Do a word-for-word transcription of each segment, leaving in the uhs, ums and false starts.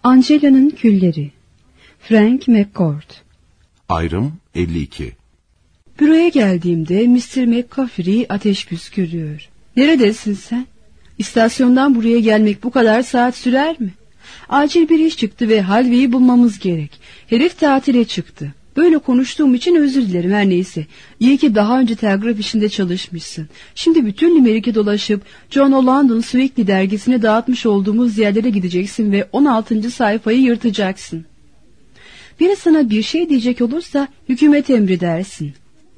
Angela'nın Külleri. Frank McCourt. Ayrım elli iki. Büroya geldiğimde mister McCaffrey ateş püskürüyor. Neredesin sen? İstasyondan buraya gelmek bu kadar saat sürer mi? Acil bir iş çıktı ve Halve'yi bulmamız gerek. Herif tatile çıktı. Böyle konuştuğum için özür dilerim, her neyse. İyi ki daha önce telgraf işinde çalışmışsın. Şimdi bütün Limerick'e dolaşıp John O'London Weekly dergisine dağıtmış olduğumuz yerlere gideceksin ve on altıncı sayfayı yırtacaksın. Biri sana bir şey diyecek olursa hükümet emri dersin.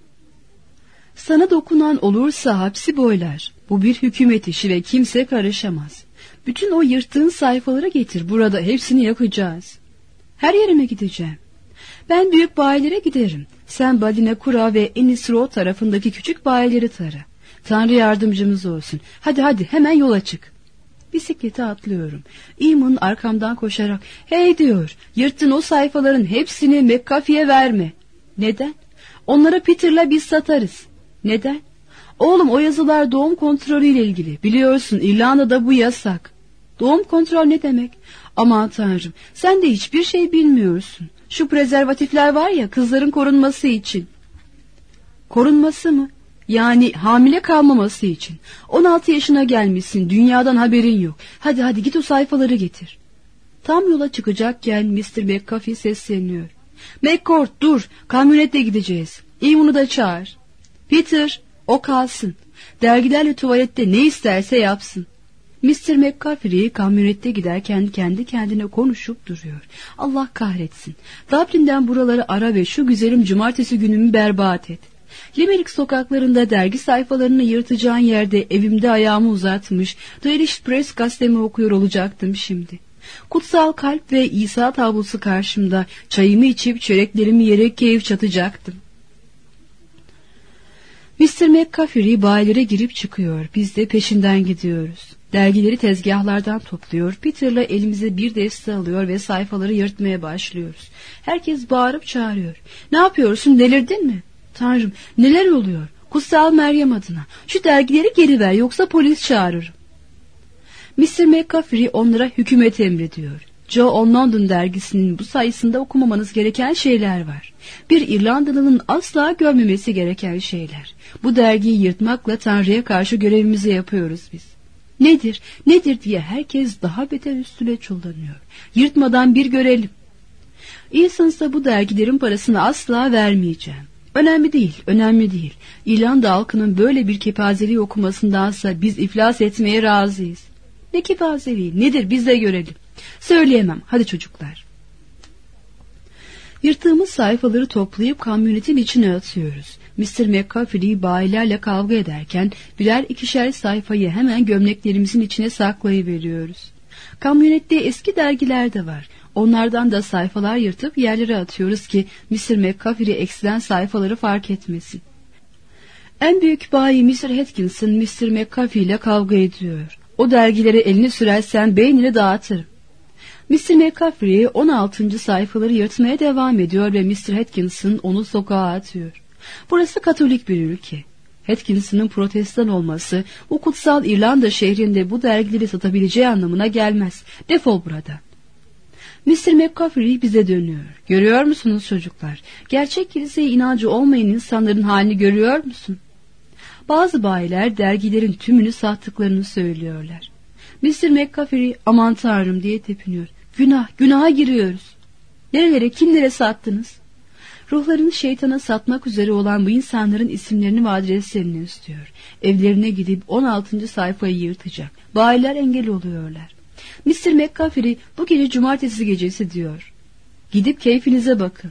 Sana dokunan olursa hapsi boylar. Bu bir hükümet işi ve kimse karışamaz. Bütün o yırttığın sayfaları getir, burada hepsini yakacağız. Her yerime gideceğim. Ben büyük bayilere giderim. Sen Badine Kura ve Ennis Road tarafındaki küçük bayileri tara. Tanrı yardımcımız olsun. Hadi hadi hemen yola çık. Bisiklete atlıyorum. Eamon arkamdan koşarak hey diyor, yırttın o sayfaların hepsini McCaffrey'e verme. Neden? Onları Peter'la biz satarız. Neden? Oğlum, o yazılar doğum kontrolü ile ilgili. Biliyorsun İrlanda'da bu yasak. Doğum kontrol ne demek? Aman Tanrım, sen de hiçbir şey bilmiyorsun. Şu prezervatifler var ya, kızların korunması için. Korunması mı? Yani hamile kalmaması için. on altı yaşına gelmişsin, dünyadan haberin yok. Hadi hadi git o sayfaları getir. Tam yola çıkacakken mister McCaffrey sesleniyor. McCourt dur, kamyonetle gideceğiz. Eamon'u da çağır. Peter, o kalsın. Dergilerle tuvalette ne isterse yapsın. mister McCaffrey kamyonette giderken kendi kendine konuşup duruyor. Allah kahretsin. Dublin'den buraları ara ve şu güzelim cumartesi günümü berbat et. Limerick sokaklarında dergi sayfalarını yırtacağın yerde evimde ayağımı uzatmış The Irish Press gazetemi okuyor olacaktım şimdi. Kutsal kalp ve İsa tablosu karşımda çayımı içip çöreklerimi yiyerek keyif çatacaktım. mister McCaffrey bayilere girip çıkıyor. Biz de peşinden gidiyoruz. Dergileri tezgahlardan topluyor. Peter'la elimize bir deste alıyor ve sayfaları yırtmaya başlıyoruz. Herkes bağırıp çağırıyor. Ne yapıyorsun, delirdin mi? Tanrım, neler oluyor? Kutsal Meryem adına. Şu dergileri geri ver, yoksa polis çağırırım. mister McCaffrey onlara hükümet emrediyor. Joe on London dergisinin bu sayısında okumamanız gereken şeyler var. Bir İrlandalı'nın asla görmemesi gereken şeyler. Bu dergiyi yırtmakla Tanrı'ya karşı görevimizi yapıyoruz biz. Nedir, nedir diye herkes daha beter üstüne çullanıyor. Yırtmadan bir görelim. Easons'a bu dergilerin parasını asla vermeyeceğim. Önemli değil, önemli değil. İrlanda halkının böyle bir kepazeliği okumasındansa biz iflas etmeye razıyız. Ne kepazeliği, nedir, biz de görelim. Söyleyemem, hadi çocuklar. Yırttığımız sayfaları toplayıp kamyonetin içine atıyoruz. mister McCaffrey bayilerle kavga ederken birer ikişer sayfayı hemen gömleklerimizin içine saklayıveriyoruz. Kamyonette eski dergiler de var. Onlardan da sayfalar yırtıp yerlere atıyoruz ki mister McCaffrey eksilen sayfaları fark etmesin. En büyük bayi mister Atkinson mister McCaffrey ile kavga ediyor. O dergileri elini sürersen beynini dağıtırım. mister McCaffrey on altıncı sayfaları yırtmaya devam ediyor ve mister Atkinson onu sokağa atıyor. Burası Katolik bir ülke. Atkinson'ın protestan olması bu kutsal İrlanda şehrinde bu dergileri satabileceği anlamına gelmez. Defol buradan. mister McCaffrey bize dönüyor. Görüyor musunuz çocuklar? Gerçek kiliseye inancı olmayan insanların halini görüyor musun? Bazı bayiler dergilerin tümünü sattıklarını söylüyorlar. mister McCaffrey aman Tanrım diye tepiniyor. Günah, günaha giriyoruz. Nerelere, kimlere sattınız? Ruhlarını şeytana satmak üzere olan bu insanların isimlerini ve adreslerini istiyor. Evlerine gidip on altıncı sayfayı yırtacak. Bayiler engel oluyorlar. mister McCaffrey bu gece cumartesi gecesi diyor. Gidip keyfinize bakın.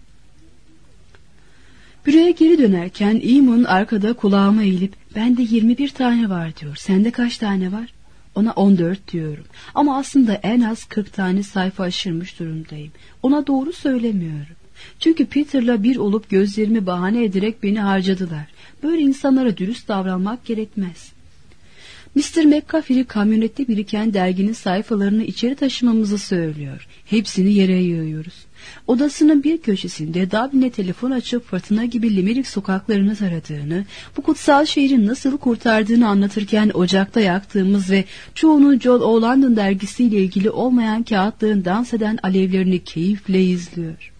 Büroya geri dönerken Eamon arkada kulağıma eğilip bende yirmi bir tane var diyor. Sende kaç tane var? Ona on dört diyorum. Ama aslında en az kırk tane sayfa aşırmış durumdayım. Ona doğru söylemiyorum. Çünkü Peter'la bir olup gözlerimi bahane ederek beni harcadılar. Böyle insanlara dürüst davranmak gerekmez. mister McCaffrey kamyonette biriken derginin sayfalarını içeri taşımamızı söylüyor. Hepsini yere yığıyoruz. Odasının bir köşesinde Dublin'e telefon açıp fırtına gibi Limerick sokaklarını taradığını, bu kutsal şehrin nasıl kurtardığını anlatırken ocakta yaktığımız ve çoğunun John O. London dergisiyle ilgili olmayan kağıtların dans eden alevlerini keyifle izliyor.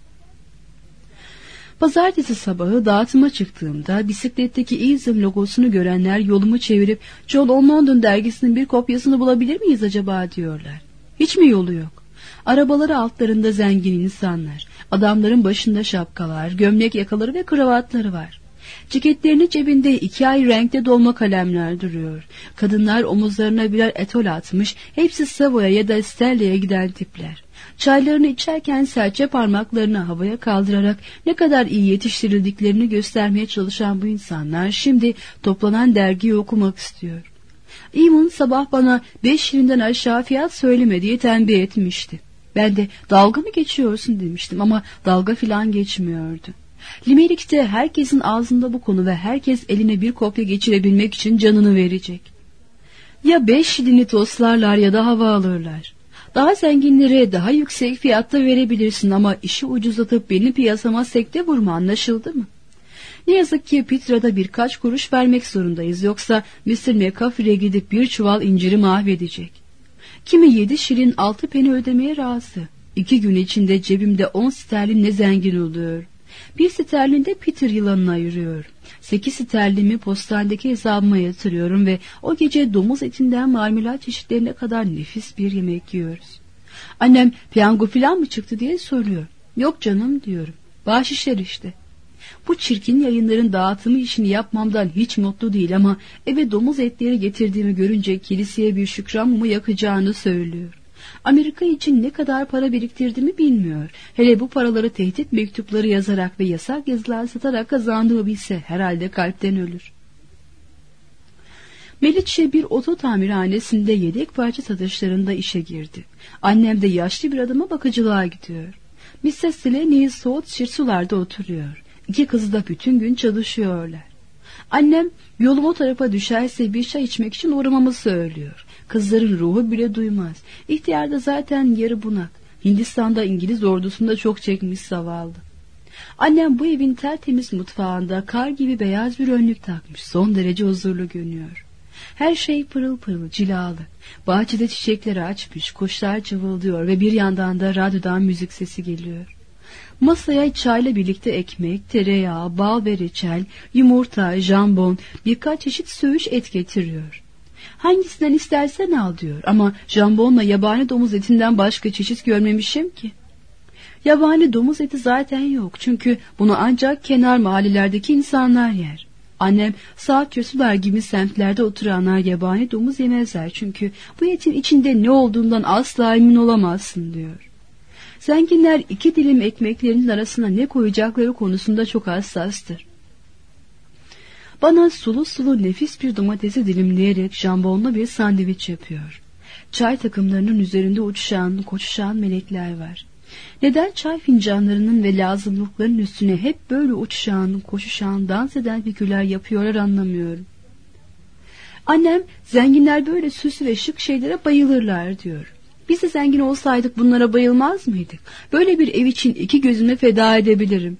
Pazartesi sabahı dağıtıma çıktığımda bisikletteki Easem logosunu görenler yolumu çevirip John O. London dergisinin bir kopyasını bulabilir miyiz acaba diyorlar. Hiç mi yolu yok? Arabaları altlarında zengin insanlar, adamların başında şapkalar, gömlek yakaları ve kravatları var. Ceketlerinin cebinde iki ay renkte dolma kalemler duruyor. Kadınlar omuzlarına birer etol atmış, hepsi Savoy'a ya da Stella'ya giden tipler. Çaylarını içerken serçe parmaklarını havaya kaldırarak ne kadar iyi yetiştirildiklerini göstermeye çalışan bu insanlar şimdi toplanan dergiyi okumak istiyor. Eamon sabah bana beş şilinden aşağı fiyat söyleme diye tembih etmişti. Ben de dalga mı geçiyorsun demiştim ama dalga filan geçmiyordu. Limerick'te herkesin ağzında bu konu ve herkes eline bir kopya geçirebilmek için canını verecek. Ya beş şilini toslarlar ya da hava alırlar. Daha zenginlere daha yüksek fiyatta verebilirsin ama işi ucuzlatıp beni piyasama sekte vurma, anlaşıldı mı? Ne yazık ki Petra'da birkaç kuruş vermek zorundayız, yoksa mister McCaffrey'e gidip bir çuval inciri mahvedecek. Kimi yedi şilin altı peni ödemeye razı. İki gün içinde cebimde on sterlinle zengin oluyor. Bir sterlinde Peter yılanına ayırıyor. Sekiz sterlimi postanedeki hesabıma yatırıyorum ve o gece domuz etinden marmelat çeşitlerine kadar nefis bir yemek yiyoruz. Annem piyango filan mı çıktı diye soruyor. Yok canım diyorum. Bahşişler işte. Bu çirkin yayınların dağıtımı işini yapmamdan hiç mutlu değil ama eve domuz etleri getirdiğimi görünce kiliseye bir şükran mumu yakacağını söylüyor. Amerika için ne kadar para biriktirdiğimi bilmiyor. Hele bu paraları tehdit mektupları yazarak ve yasak yazılar satarak kazandığımı bilse herhalde kalpten ölür. Melitçe bir oto tamirhanesinde yedek parça satışlarında işe girdi. Annem de yaşlı bir adama bakıcılığa gidiyor. missus Slaney soğut şirsularda oturuyor. İki kızı da bütün gün çalışıyorlar. Annem yolum o tarafa düşerse bir çay içmek için uğramamı söylüyor. Kızların ruhu bile duymaz. İhtiyar da zaten yarı bunak. Hindistan'da İngiliz ordusunda çok çekmiş zavallı. Annem bu evin tertemiz mutfağında kar gibi beyaz bir önlük takmış. Son derece huzurlu görünüyor. Her şey pırıl pırıl, cilalı. Bahçede çiçekleri açmış, kuşlar cıvıldıyor ve bir yandan da radyodan müzik sesi geliyor. Masaya çayla birlikte ekmek, tereyağı, bal ve reçel, yumurta, jambon, birkaç çeşit söğüş et getiriyor. Hangisinden istersen al diyor ama jambonla yabani domuz etinden başka çeşit görmemişim ki. Yabani domuz eti zaten yok çünkü bunu ancak kenar mahallelerdeki insanlar yer. Annem South Cursular gibi semtlerde oturanlar yabani domuz yemezler çünkü bu etin içinde ne olduğundan asla emin olamazsın diyor. Zenginler iki dilim ekmeklerinin arasına ne koyacakları konusunda çok hassastır. Bana sulu sulu nefis bir domatesi dilimleyerek jambonlu bir sandviç yapıyor. Çay takımlarının üzerinde uçuşan, koşuşan melekler var. Neden çay fincanlarının ve lazımlıkların üstüne hep böyle uçuşan, koşuşan, dans eden figürler yapıyorlar anlamıyorum. Annem zenginler böyle süslü ve şık şeylere bayılırlar diyor. Biz de zengin olsaydık bunlara bayılmaz mıydık? Böyle bir ev için iki gözüme feda edebilirim.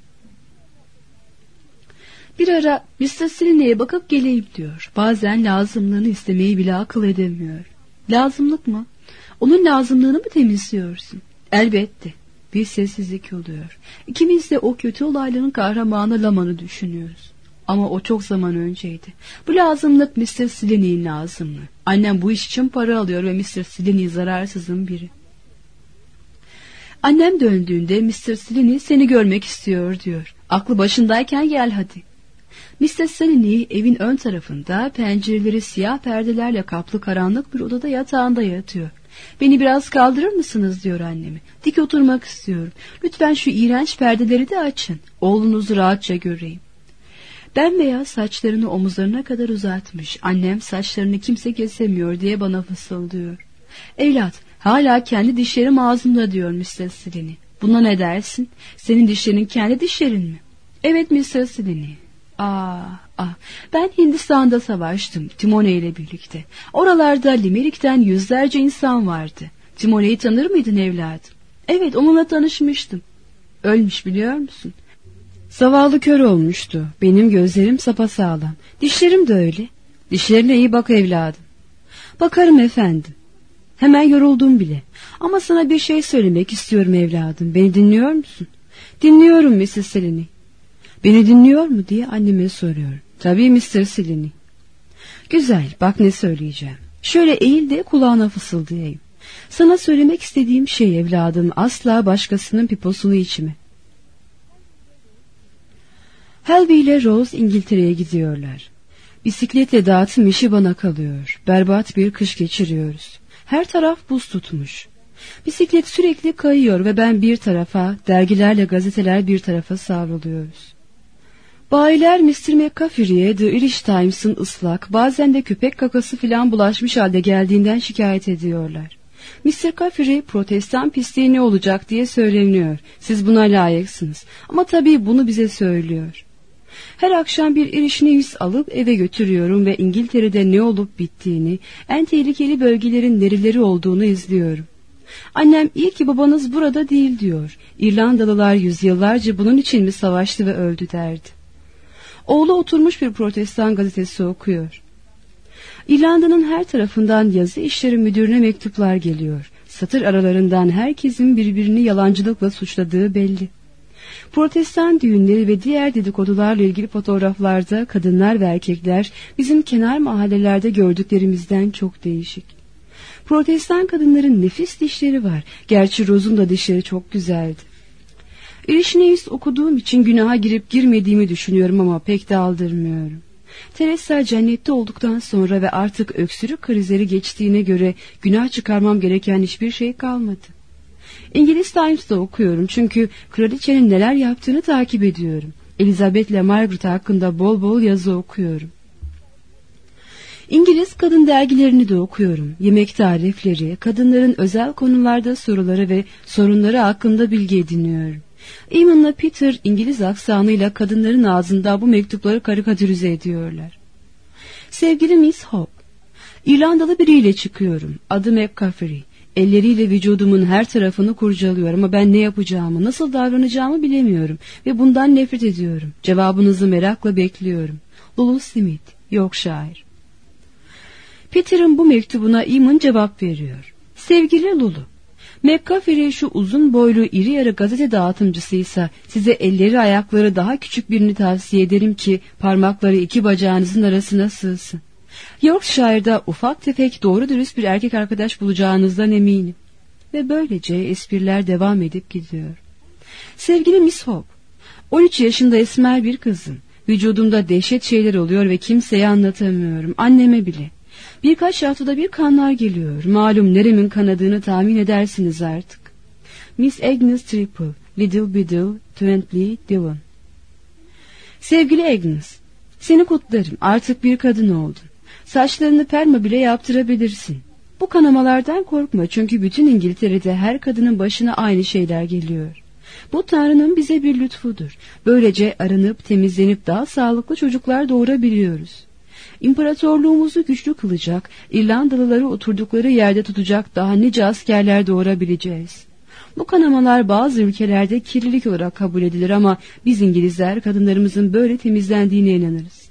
Bir ara mister Slaney'e bakıp geleyim diyor. Bazen lazımlığını istemeyi bile akıl edemiyor. Lazımlık mı? Onun lazımlığını mı temizliyorsun? Elbette. Bir sessizlik oluyor. İkimiz de o kötü olayların kahramanı Laman'ı düşünüyoruz. Ama o çok zaman önceydi. Bu lazımlık mister Slaney'in lazımlığı. Annem bu iş için para alıyor ve mister Slaney zararsızın biri. Annem döndüğünde mister Slaney seni görmek istiyor diyor. Aklı başındayken gel hadi. mister Slaney evin ön tarafında pencereleri siyah perdelerle kaplı karanlık bir odada yatağında yatıyor. Beni biraz kaldırır mısınız diyor anneme. Dik oturmak istiyorum. Lütfen şu iğrenç perdeleri de açın. Oğlunuzu rahatça göreyim. Bembeyaz saçlarını omuzlarına kadar uzatmış. Annem saçlarını kimse kesemiyor diye bana fısıldıyor. Evlat, hala kendi dişlerim ağzımda diyor mister Slaney. Buna ne dersin? Senin dişlerin kendi dişlerin mi? Evet mister Slaney. Ah, ah, ben Hindistan'da savaştım Timone ile birlikte. Oralarda Limerick'ten yüzlerce insan vardı. Timone'yi tanır mıydın evladım? Evet, onunla tanışmıştım. Ölmüş, biliyor musun? Zavallı kör olmuştu. Benim gözlerim sapasağlam. Dişlerim de öyle. Dişlerine iyi bak evladım. Bakarım efendim. Hemen yoruldum bile. Ama sana bir şey söylemek istiyorum evladım. Beni dinliyor musun? Dinliyorum missus Selini. Beni dinliyor mu diye anneme soruyorum. Tabii mister Selini. Güzel, bak ne söyleyeceğim. Şöyle eğil de kulağına fısıldayayım. Sana söylemek istediğim şey evladım, asla başkasının piposunu içme. Helby ile Rose İngiltere'ye gidiyorlar. Bisikletle dağıtım işi bana kalıyor. Berbat bir kış geçiriyoruz. Her taraf buz tutmuş. Bisiklet sürekli kayıyor ve ben bir tarafa, dergilerle gazeteler bir tarafa savruluyoruz. Bayiler mister McCaffrey'e The Irish Times'ın ıslak, bazen de köpek kakası filan bulaşmış halde geldiğinden şikayet ediyorlar. mister Caffrey protestan pisliği ne olacak diye söyleniyor. Siz buna layıksınız. Ama tabii bunu bize söylüyor. Her akşam bir Irish News alıp eve götürüyorum ve İngiltere'de ne olup bittiğini, en tehlikeli bölgelerin nereleri olduğunu izliyorum. Annem iyi ki babanız burada değil diyor. İrlandalılar yüzyıllarca bunun için mi savaştı ve öldü derdi. Oğlu oturmuş bir protestan gazetesi okuyor. İrlanda'nın her tarafından yazı işleri müdürüne mektuplar geliyor. Satır aralarından herkesin birbirini yalancılıkla suçladığı belli. Protestan düğünleri ve diğer dedikodularla ilgili fotoğraflarda kadınlar ve erkekler bizim kenar mahallelerde gördüklerimizden çok değişik. Protestan kadınların nefis dişleri var. Gerçi Rose'un da dişleri çok güzeldi. Irish News okuduğum için günaha girip girmediğimi düşünüyorum ama pek de aldırmıyorum. Teresa cennette olduktan sonra ve artık öksürük krizleri geçtiğine göre günah çıkarmam gereken hiçbir şey kalmadı. İngiliz Times'da okuyorum çünkü kraliçenin neler yaptığını takip ediyorum. Elizabeth ile Margaret hakkında bol bol yazı okuyorum. İngiliz kadın dergilerini de okuyorum. Yemek tarifleri, kadınların özel konularda soruları ve sorunları hakkında bilgi ediniyorum. Eamon'la Peter İngiliz aksanıyla kadınların ağzında bu mektupları karikatürize ediyorlar. Sevgili Miss Hope, İrlandalı biriyle çıkıyorum. Adı McCaffrey. Elleriyle vücudumun her tarafını kurcalıyor ama ben ne yapacağımı, nasıl davranacağımı bilemiyorum ve bundan nefret ediyorum. Cevabınızı merakla bekliyorum. Lulu Smith, Yorkshire. Peter'ın bu mektubuna Eamon cevap veriyor. Sevgili Lulu, McCaffrey şu uzun boylu iri yarı gazete dağıtımcısıysa size elleri ayakları daha küçük birini tavsiye ederim ki parmakları iki bacağınızın arasına sığsın. Yorkshire'da ufak tefek doğru dürüst bir erkek arkadaş bulacağınızdan eminim. Ve böylece espriler devam edip gidiyor. Sevgili Miss Hope, on üç yaşında esmer bir kızım. Vücudumda dehşet şeyler oluyor ve kimseye anlatamıyorum, anneme bile. Birkaç haftada bir kanlar geliyor. Malum neremin kanadığını tahmin edersiniz artık. Miss Agnes Triple, Little Biddle, Twenty Dillon. Sevgili Agnes, seni kutlarım. Artık bir kadın oldun. Saçlarını perma bile yaptırabilirsin. Bu kanamalardan korkma çünkü bütün İngiltere'de her kadının başına aynı şeyler geliyor. Bu Tanrı'nın bize bir lütfudur. Böylece aranıp temizlenip daha sağlıklı çocuklar doğurabiliyoruz. İmparatorluğumuzu güçlü kılacak, İrlandalıları oturdukları yerde tutacak daha nice askerler doğurabileceğiz. Bu kanamalar bazı ülkelerde kirlilik olarak kabul edilir ama biz İngilizler kadınlarımızın böyle temizlendiğine inanırız.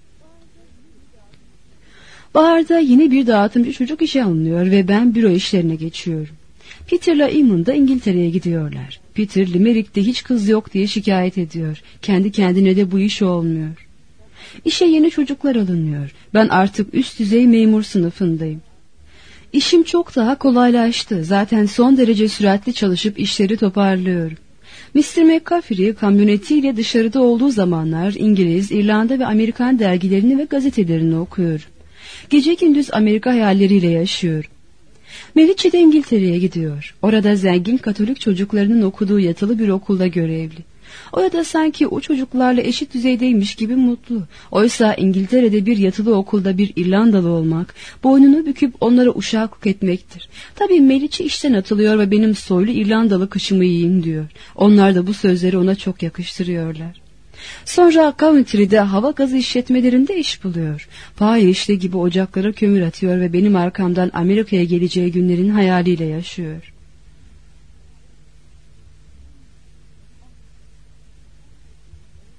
Baharda yine bir dağıtımcı çocuk işe alınıyor ve ben büro işlerine geçiyorum. Peter'la Eamon da İngiltere'ye gidiyorlar. Peter Limerick'te hiç kız yok diye şikayet ediyor. Kendi kendine de bu iş olmuyor. İşe yeni çocuklar alınıyor. Ben artık üst düzey memur sınıfındayım. İşim çok daha kolaylaştı. Zaten son derece süratli çalışıp işleri toparlıyorum. mister McCaffrey kamyonetiyle dışarıda olduğu zamanlar İngiliz, İrlanda ve Amerikan dergilerini ve gazetelerini okuyorum. Gece gündüz Amerika hayalleriyle yaşıyorum. Meriçe de İngiltere'ye gidiyor. Orada zengin Katolik çocuklarının okuduğu yatılı bir okulda görevli. Orada sanki o çocuklarla eşit düzeydeymiş gibi mutlu. Oysa İngiltere'de bir yatılı okulda bir İrlandalı olmak, boynunu büküp onlara uşaklık etmektir. Tabii Meriçe işten atılıyor ve benim soylu İrlandalı kışımı yiyin diyor. Onlar da bu sözleri ona çok yakıştırıyorlar. Sonra Coventry'de hava gazı işletmelerinde iş buluyor. Pahalı işte gibi ocaklara kömür atıyor ve benim arkamdan Amerika'ya geleceği günlerin hayaliyle yaşıyor.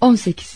on sekiz.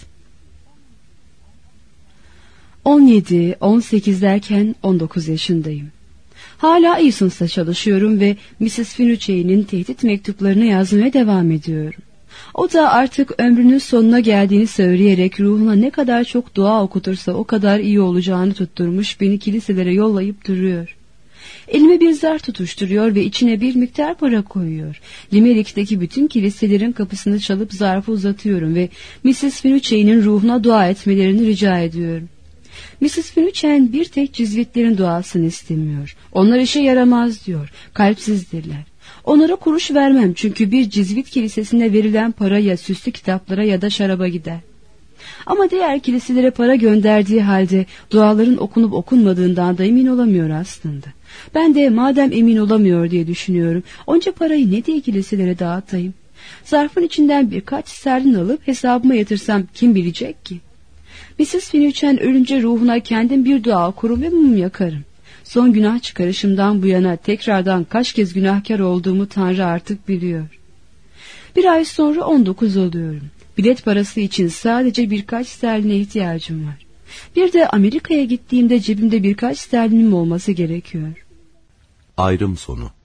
on yedi, on sekiz derken on dokuz yaşındayım. Hala Easons'ta çalışıyorum ve missus Finucane'in tehdit mektuplarını yazmaya devam ediyorum. O da artık ömrünün sonuna geldiğini söyleyerek ruhuna ne kadar çok dua okutursa o kadar iyi olacağını tutturmuş, beni kiliselere yollayıp duruyor. Elime bir zar tutuşturuyor ve içine bir miktar para koyuyor. Limerick'teki bütün kiliselerin kapısını çalıp zarfı uzatıyorum ve missus Finucane'in ruhuna dua etmelerini rica ediyorum. missus Finucane bir tek cizvitlerin duasını istemiyor. Onlar işe yaramaz diyor. Kalpsizdirler. Onlara kuruş vermem çünkü bir cizvit kilisesine verilen para ya süslü kitaplara ya da şaraba gider. Ama diğer kiliselere para gönderdiği halde duaların okunup okunmadığından da emin olamıyor aslında. Ben de madem emin olamıyor diye düşünüyorum, onca parayı ne diye kiliselere dağıtayım? Zarfın içinden birkaç sterlin alıp hesabıma yatırsam kim bilecek ki? missus Finucane ölünce ruhuna kendim bir dua okurum ve mum yakarım. Son günah çıkarışımdan bu yana tekrardan kaç kez günahkar olduğumu Tanrı artık biliyor. Bir ay sonra on dokuz oluyorum. Bilet parası için sadece birkaç sterline ihtiyacım var. Bir de Amerika'ya gittiğimde cebimde birkaç sterlinim olması gerekiyor. Ayrım sonu.